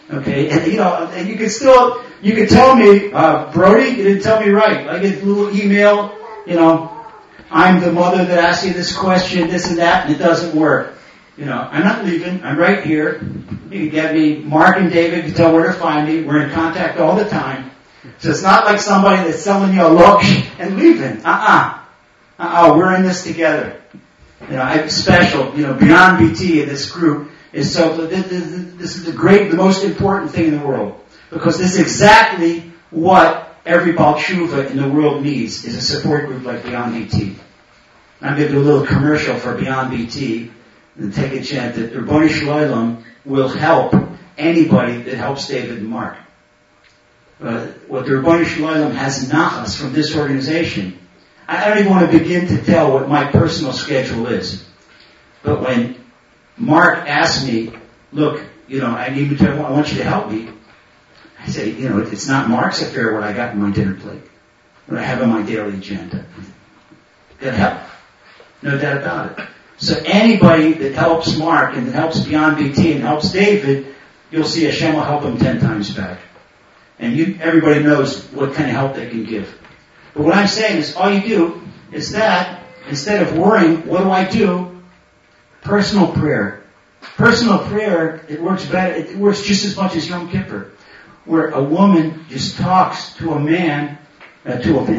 Okay, and you can tell me, Brody, you didn't tell me right. I get a little email, I'm the mother that asked you this question, this and that, and it doesn't work. I'm not leaving. I'm right here. You can get me, Mark and David, you can tell where to find me. We're in contact all the time. So it's not like somebody that's selling you a look and leaving. We're in this together. I'm special. Beyond BT, this group is so. This is the most important thing in the world, because this is exactly what every Baal Tshuva in the world needs, is a support group like Beyond BT. I'm going to do a little commercial for Beyond BT and take a chance that Ribono Shel Olam will help anybody that helps David and Mark. What the Ribono Shel Olam has nachas from this organization, I don't even want to begin to tell what my personal schedule is. But when Mark asked me, look, I want you to help me, I say, it's not Mark's affair what I got in my dinner plate, what I have on my daily agenda. That help. No doubt about it. So anybody that helps Mark and that helps Beyond BT and helps David, you'll see Hashem will help them 10 times back. And everybody knows what kind of help they can give. But what I'm saying is, all you do is that, instead of worrying, what do I do? Personal prayer. Personal prayer, it works better, it works just as much as Yom Kippur, where a woman just talks to a man, where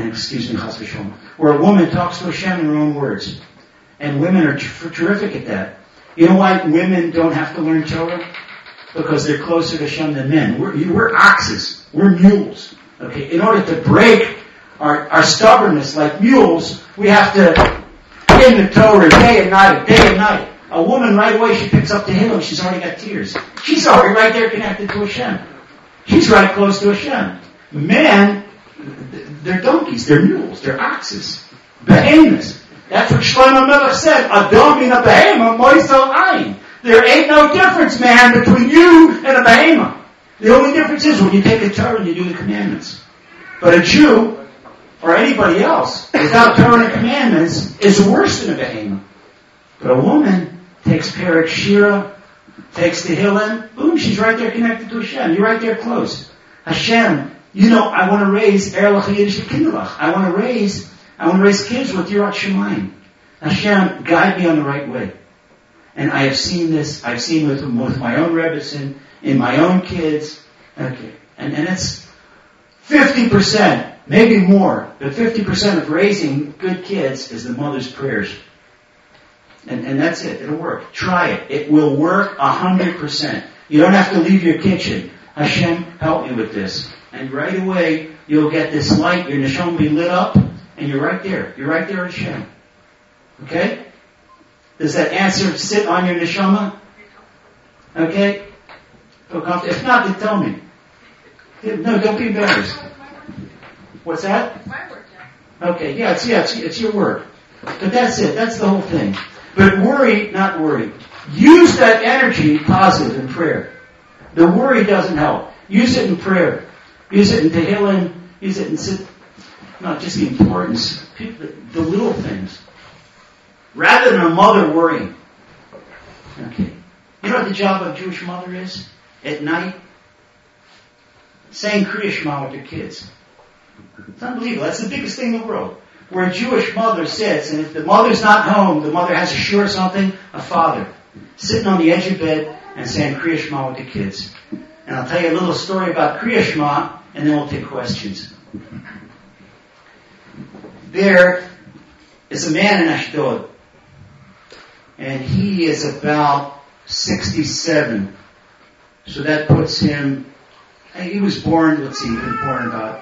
a woman talks to Hashem in her own words. And women are terrific at that. You know why women don't have to learn Torah? Because they're closer to Hashem than men. We're oxes. We're mules. Okay? In order to break our stubbornness like mules, we have to in the Torah day and night. A woman right away, she picks up the Hillel, she's already got tears. She's already right there connected to Hashem. She's right close to Hashem. Men, they're donkeys, they're mules, they're oxes. Behemoths. That's what Shlomo Melech said. Adam in a behemoth, moisel ayin. There ain't no difference, man, between you and a behemoth. The only difference is when you take a Torah and you do the commandments. But a Jew, or anybody else, without Torah and commandments, is worse than a behemoth. But a woman takes Perek Shira, takes the Hillel, boom, she's right there connected to Hashem. You're right there close. Hashem, I want to raise Erlach Yiddish Kinderlach. I want to raise kids with Yirat Shamayim. Hashem, guide me on the right way. And I have seen this. I've seen with my own Rebbetzin, in my own kids. Okay. And it's 50%, maybe more, but 50% of raising good kids is the mother's prayers. And that's it. It'll work. Try it. It will work 100%. You don't have to leave your kitchen. Hashem, help me with this. And right away, you'll get this light. Your neshama will be lit up. And you're right there. You're right there at Hashem. Okay? Does that answer sit on your neshama? Okay? If not, then tell me. No, don't be embarrassed. What's that? It's my work, Okay, it's your work. But that's it. That's the whole thing. But not worry. Use that energy positive in prayer. The worry doesn't help. Use it in prayer. Use it in Tehillim. Use it in not just the importance, the little things. Rather than a mother worrying. Okay. You know what the job of a Jewish mother is? At night? Saying Kriya Shema with their kids. It's unbelievable. That's the biggest thing in the world. Where a Jewish mother sits, and if the mother's not home, the mother has a shiur or something, a father sitting on the edge of bed and saying Kriya Shema with the kids. And I'll tell you a little story about Kriya Shema, and then we'll take questions. There is a man in Ashdod, and he is about 67. So that puts him, he was born about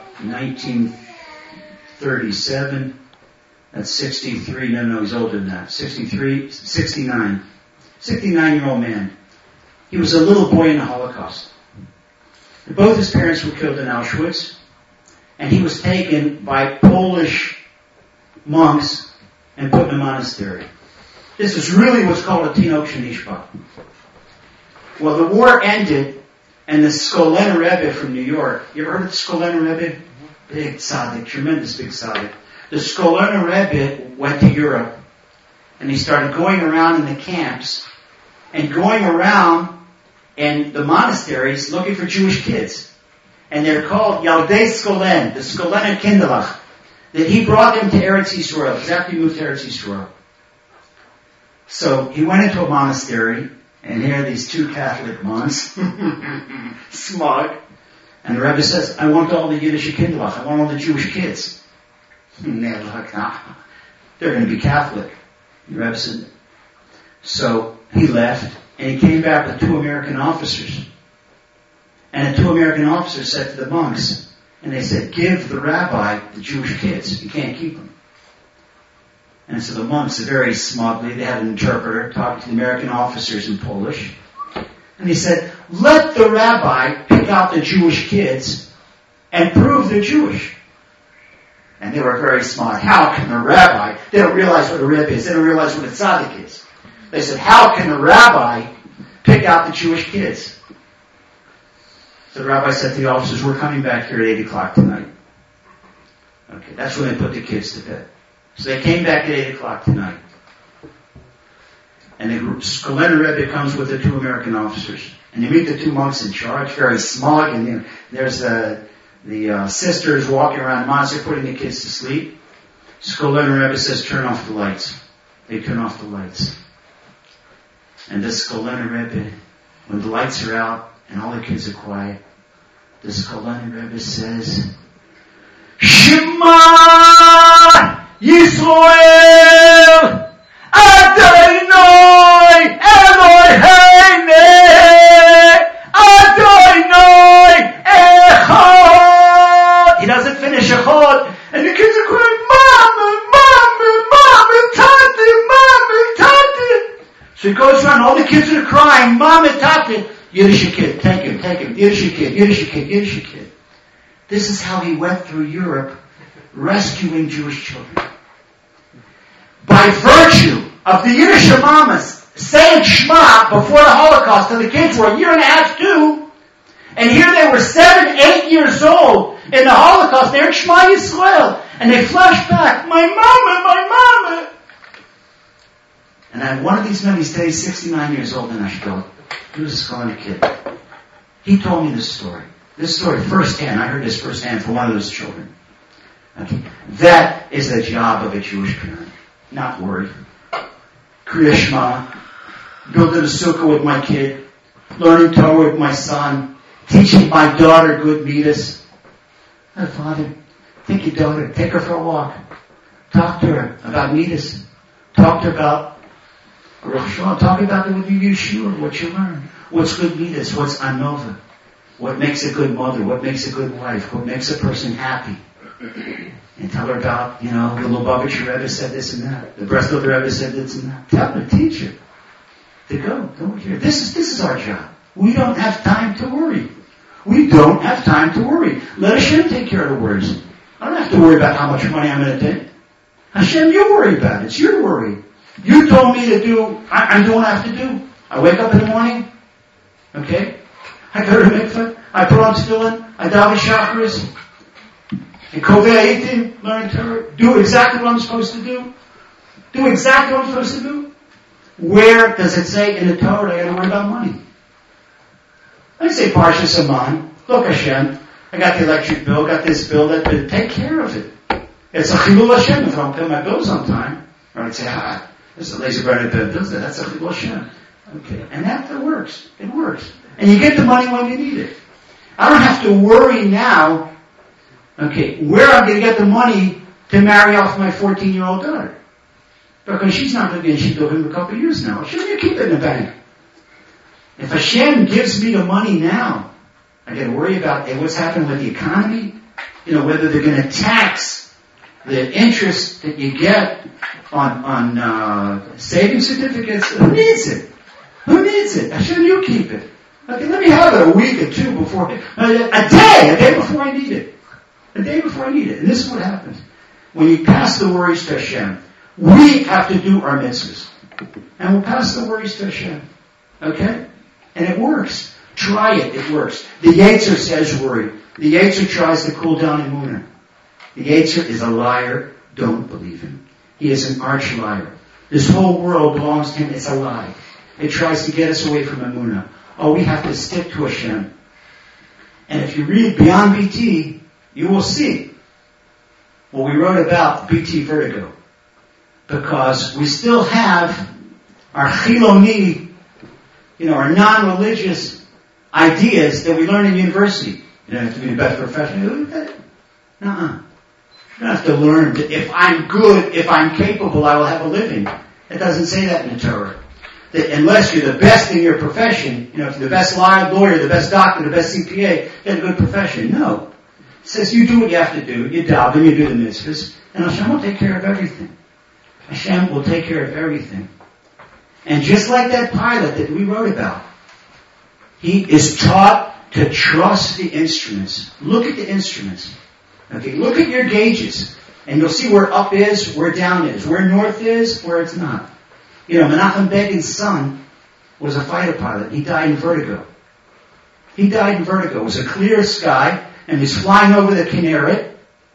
1937. That's 63. No, he's older than that. 69. 69-year-old man. He was a little boy in the Holocaust. And both his parents were killed in Auschwitz, and he was taken by Polish monks and put in a monastery. This is really what's called a Tinok Shenishba. Well, the war ended, and the Skolener Rebbe from New York, you ever heard of the Skolener Rebbe? Big tzaddik, tremendous big tzaddik. The Skolener Rebbe went to Europe, and he started going around in the camps, and going around in the monasteries looking for Jewish kids. And they're called Yaldei Skolen, the Skolener Kinderlach. That he brought them to Eretz Yisrael, because after he moved to Eretz Yisrael. So he went into a monastery, and here are these two Catholic monks, smug. And the Rebbe says, I want all the Yiddish Kinderlach, I want all the Jewish kids. And they're like, nah, they're going to be Catholic. The Rebbe said, so he left, and he came back with 2 American officers. And the 2 American officers said to the monks, and they said, give the rabbi the Jewish kids. You can't keep them. And so the monks, very smugly, they had an interpreter talking to the American officers in Polish. And he said, let the rabbi pick out the Jewish kids and prove they're Jewish. And they were very smart. How can a rabbi, they don't realize what a Rebbe is, they don't realize what a tzaddik is. They said, how can a rabbi pick out the Jewish kids? So the rabbi said to the officers, we're coming back here at 8 o'clock tonight. Okay, that's when they put the kids to bed. So they came back at 8 o'clock tonight. And the Skolener Rebbe comes with the 2 American officers. And you meet the 2 monks in charge, very smug, and there's the sisters walking around the monastery putting the kids to sleep. Skolener Rebbe says, turn off the lights. They turn off the lights. And this Skolener Rebbe, when the lights are out and all the kids are quiet, the Skolener Rebbe says, Shema Yisrael Adonai Eloheinu Adonai Echad. He doesn't finish Echad, and the kids are crying, Mama, Mama, Mama, Tati, Mama, Tati. So he goes around, all the kids are crying, Mama, Tati. Yiddish kid, take him. Yiddish kid. This is how he went through Europe, rescuing Jewish children. By virtue of the Yiddish mamas saying Shema before the Holocaust, and the kids were 1.5 years, 2, and here they were 7, 8 years old in the Holocaust, they're in Shema Yisrael, and they flash back, my mama. And I, one of these men, he's 69 years old in Ashkelon. He was a Skolener kid. He told me this story. This story firsthand. I heard this firsthand from one of those children. Okay. That is the job of a Jewish parent. Not worry. Kriya Shema. Building a sukkah with my kid. Learning Torah with my son. Teaching my daughter good midas. Oh, Father, take your daughter. Take her for a walk. Talk to her about midas. Talk to her about Rosh Hashanah. Talk about it with your Yeshua, what you learn. What's good midas? What's anova? What makes a good mother? What makes a good wife? What makes a person happy? And tell her about, the Lubavitcher Rebbe said this and that. The Breslov Rebbe said this and that. Tell her, teach her. To go here. This is our job. We don't have time to worry. Let Hashem take care of the worries. I don't have to worry about how much money I'm going to take. Hashem, you worry about it. It's your worry. You told me to do, I'm doing what I have to do. I wake up in the morning, okay? I go to the mikveh, I put on tefillin, I daven shacharis, and kovei eitim, learn Torah, do exactly what I'm supposed to do. Where does it say in the Torah that I got to worry about money? I say Parshas Aman, look Hashem, I got the electric bill, got this bill, that bill, take care of it. It's a chilul Hashem if I don't pay my bills on time. Or I'd say, there's a laser burner that does that. That's a chilul Hashem. Okay, and that works. It works. And you get the money when you need it. I don't have to worry now, okay, where I'm going to get the money to marry off my 14-year-old daughter. Because she's not going to be in Shidduchim in a couple of years now. Shouldn't you keep it in the bank? If Hashem gives me the money now, I got to worry about what's happening with the economy, whether they're going to tax the interest that you get on saving certificates. Who needs it? Hashem, you keep it. Okay, let me have it a week or two before, a day before I need it. And this is what happens. When you pass the worries to Hashem, we have to do our mitzvahs. And we'll pass the worries to Hashem. Okay? And it works. Try it. It works. The Yetzer says worry. The Yetzer tries to cool down Emunah. The Yetzer is a liar. Don't believe him. He is an arch liar. This whole world belongs to him. It's a lie. It tries to get us away from Emunah. oh, we have to stick to Hashem. And if you read Beyond BT, you will see what we wrote about BT Vertigo. Because we still have our chiloni, our non-religious ideas that we learn in university. You don't have to be the best professional. Nuh-uh. You don't have to learn that if I'm good, if I'm capable, I will have a living. It doesn't say that in the Torah. That unless you're the best in your profession, if you're the best lawyer, the best doctor, the best CPA, you have a good profession. No. It says you do what you have to do. You daven, you do the mitzvahs, and Hashem will take care of everything. Hashem will take care of everything. And just like that pilot that we wrote about, he is taught to trust the instruments. Look at the instruments. Okay, look at your gauges. And you'll see where up is, where down is, where north is, where it's not. Menachem Begin's son was a fighter pilot. He died in vertigo. It was a clear sky, and he's flying over the Kinneret.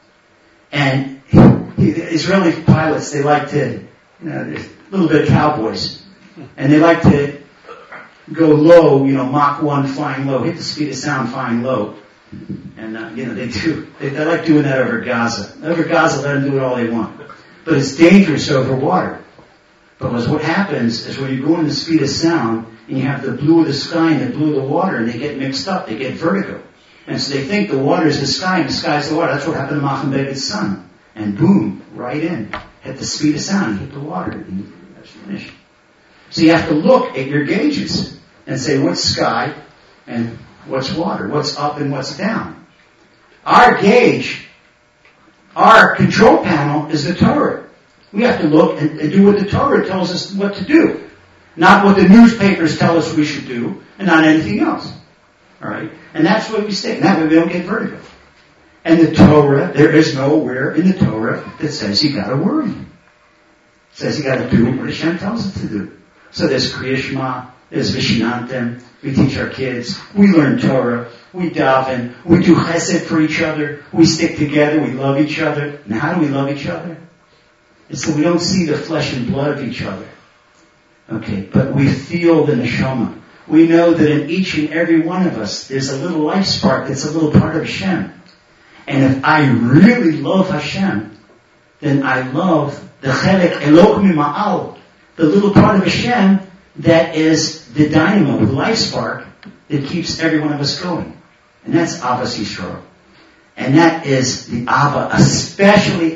And the Israeli pilots, they like to, there's a little bit of cowboys. And they like to go low, Mach 1 flying low, hit the speed of sound flying low. And, they do. They like doing that over Gaza. Over Gaza, let them do it all they want. But it's dangerous over water. Because what happens is when you go in the speed of sound, and you have the blue of the sky and the blue of the water, and they get mixed up, they get vertigo. And so they think the water is the sky and the sky is the water. That's what happened to Menachem Begin's son. And boom, right in. At the speed of sound, hit the water. And that's finished. So you have to look at your gauges and say what's sky and what's water, what's up and what's down. Our gauge, our control panel is the Torah. We have to look and do what the Torah tells us what to do. Not what the newspapers tell us we should do, and not anything else. Alright? And that's where we stay. That way we don't get vertigo. And the Torah, there is nowhere in the Torah that says you gotta worry. It says you gotta do what Hashem tells us to do. So there's Kriya Shema, there's Vishnantim, we teach our kids, we learn Torah, we daven, we do chesed for each other, we stick together, we love each other. Now how do we love each other? It's that we don't see the flesh and blood of each other. Okay, but we feel the neshama. We know that in each and every one of us, there's a little life spark that's a little part of Hashem. And if I really love Hashem, then I love the chelek elok mima'al, the little part of Hashem that is the dynamo, the life spark that keeps every one of us going. And that's Avas Yisrael. And that is the Ava, especially,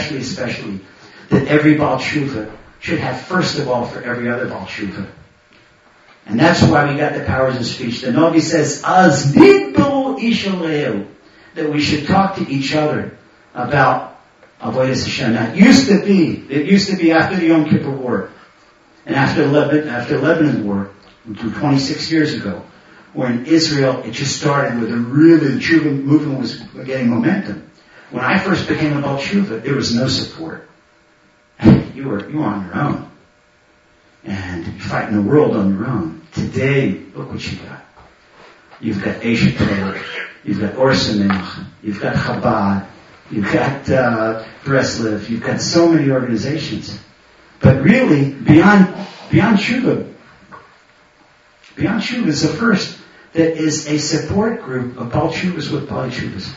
that every Baal Tshuva should have first of all for every other Baal Tshuva. And that's why we got the powers of speech. The Navi says, Az nidbu ishaleu, that we should talk to each other about Avodas Hashem. Now, it used to be after the Yom Kippur War, and after the Lebanon War, 26 years ago, where in Israel it just started with the Tshuva movement was getting momentum. When I first became a Baal Tshuva, there was no support. You were on your own. And you're fighting the world on your own. Today, look what you got. You've got Aisha Taylor. You've got Or Samech. You've got Chabad. You've got Breslev. You've got so many organizations. But really, beyond Tshuva is the first that is a support group of Baal Tshuvas with Baal Tshuvas.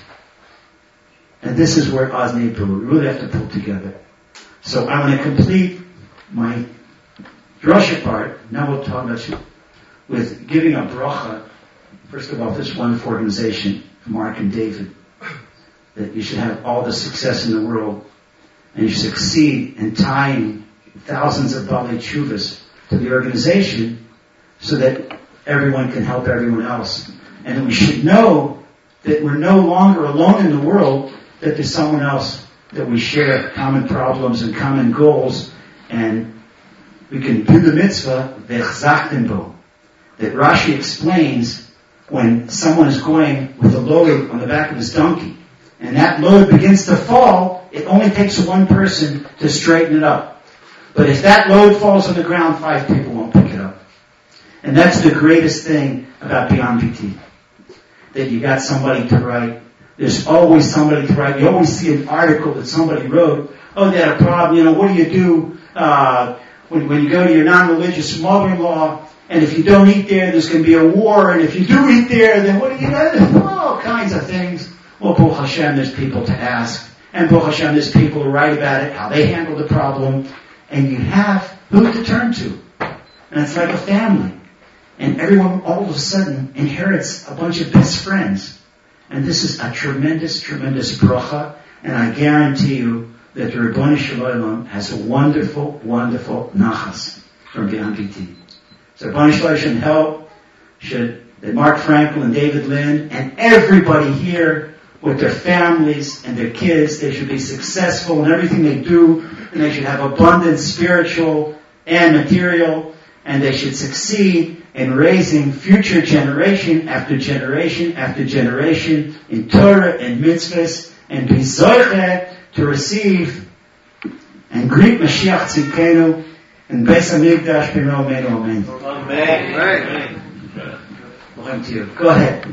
And this is where Ozni Pur, we really have to pull together. So I want to complete my drasha part, now we'll talk about you, with giving a bracha, first of all, this wonderful organization, Mark and David, that you should have all the success in the world, and you succeed in tying thousands of Baalei Tshuvas to the organization so that everyone can help everyone else. And we should know that we're no longer alone in the world, that there's someone else that we share common problems and common goals, and we can do the mitzvah, v'chzachtem bo. That Rashi explains when someone is going with a load on the back of his donkey, and that load begins to fall, it only takes one person to straighten it up. But if that load falls on the ground, 5 people won't pick it up. And that's the greatest thing about Beyond BT. That you got somebody to write. There's always somebody to write. You always see an article that somebody wrote. Oh, they had a problem. What do you do when you go to your non-religious mother-in-law And if you don't eat there, there's going to be a war. And if you do eat there, then what are you going to do? All kinds of things. Well, Baruch Hashem, there's people to ask. And Baruch Hashem, there's people who write about it, how they handle the problem. And you have who to turn to. And it's like a family. And everyone all of a sudden inherits a bunch of best friends. And this is a tremendous, tremendous bracha. And I guarantee you that the Ribono Shel Olam has a wonderful, wonderful nachas from Binan Giti. So Ribono Shel Olam should help, that Mark Frankel and David Lynn and everybody here with their families and their kids, they should be successful in everything they do, and they should have abundant spiritual and material, and they should succeed in raising future generation after generation after generation in Torah and mitzvahs, and be zocheh to receive and greet Mashiach Tzidkenu in Beis HaMikdash b'Mei Omeinu Amen. Amen. Welcome to you. Go ahead.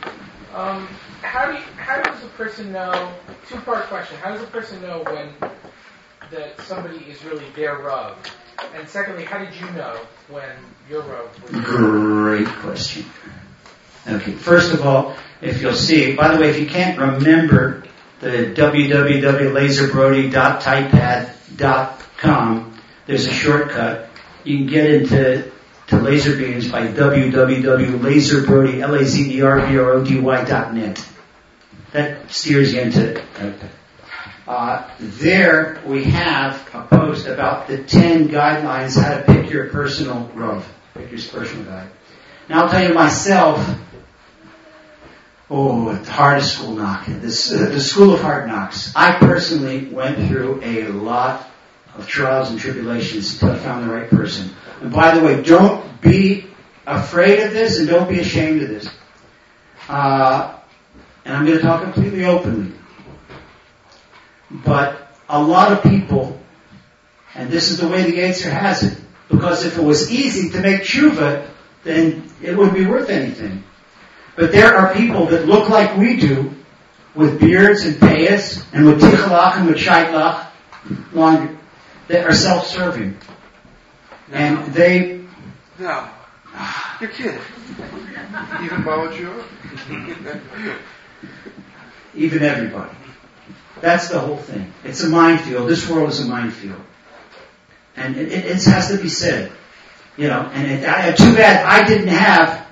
How does a person know? Two-part question. How does a person know that somebody is really their Rav? And secondly, how did you know when your Rav was? Great question. Okay. First of all, if you'll see, by the way, if you can't remember the www.laserbrody.typepad.com, there's a shortcut. You can get into laser beams by www.laserbrody, LAZERBRODY.net. That steers you into it. There we have a post about the 10 guidelines how to pick your personal Rav. Pick your personal guide. Now I'll tell you myself, the hardest school knock. The school of hard knocks. I personally went through a lot of trials and tribulations until I found the right person. And by the way, don't be afraid of this and don't be ashamed of this. And I'm going to talk completely openly. But a lot of people, and this is the way the Yetzer has it, because if it was easy to make tshuva, then it wouldn't be worth anything. But there are people that look like we do, with beards and payas, and with tichalach and with shaitlach, longer, that are self-serving. And they... No. You're kidding. Even Bawajur? Even everybody. That's the whole thing. It's a minefield. This world is a minefield. And it has to be said. You know, and too bad I didn't have,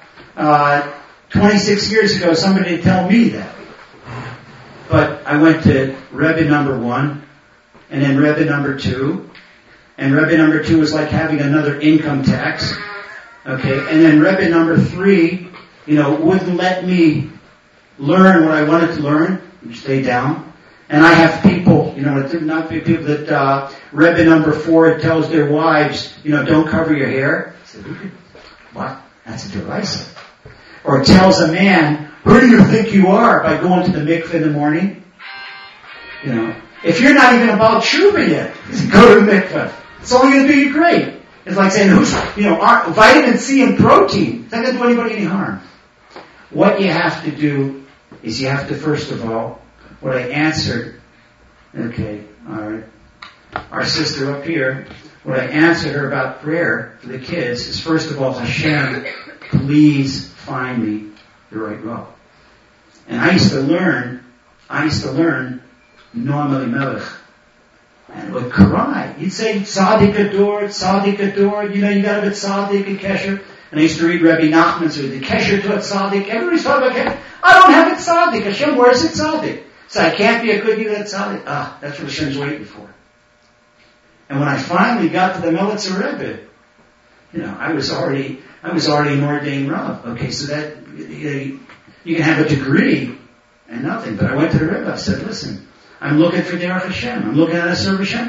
26 years ago, somebody to tell me that. But I went to Rebbe number 1, and then Rebbe number 2, and Rebbe number 2 was like having another income tax. Okay, and then Rebbe number 3, wouldn't let me learn what I wanted to learn, stay down. And I have people, not people that, Rebbe number 4 tells their wives, don't cover your hair. I said, what? That's a derisive. Or tells a man, who do you think you are, by going to the mikveh in the morning? If you're not even about tshuva yet, go to the mikveh. It's only going to do you great. It's like saying, vitamin C and protein. It's not going to do anybody any harm. What you have to do is you have to, first of all, what I answered, okay, alright, our sister up here, what I answered her about prayer for the kids is, first of all, Hashem, please find me the right Rav. And I used to learn Noam Elimelech. And would cry. You'd say, Tzaddik Ador, you gotta be Tzaddik and Kesher. And I used to read Rabbi Nachman's, the Kesher to a Tzaddik. Everybody's talking about Kesher. I don't have a Tzaddik. Hashem, where's it Tzaddik? So I can't be a good Yidden Tzaddik. That's what Hashem's waiting for. And when I finally got to the Melitzer Rebbe, I was already an ordained Rav. Okay, so that, you can have a degree and nothing. But I went to the Rebbe. I said, listen, I'm looking for Derech Hashem. I'm looking at a serve Hashem.